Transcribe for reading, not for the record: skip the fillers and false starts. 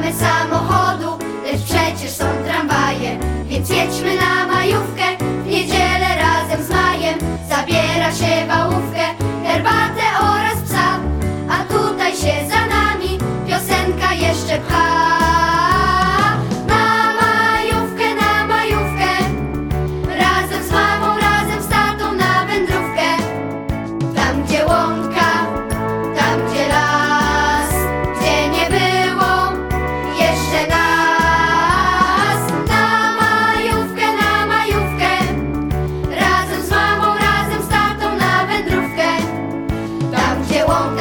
mamy samochodu, lecz przecież są tramwaje. Więc jedźmy na majówkę, w niedzielę razem z Majem. Zabiera się wałówkę, herbatę oraz psa, a tutaj się za nami piosenka jeszcze pcha. Na majówkę, razem z mamą, razem z tatą na wędrówkę. Tam gdzie łąka, tam gdzie las, gdzie nie było jeszcze nas. Na majówkę, razem z mamą, razem z tatą na wędrówkę. Tam gdzie łąka,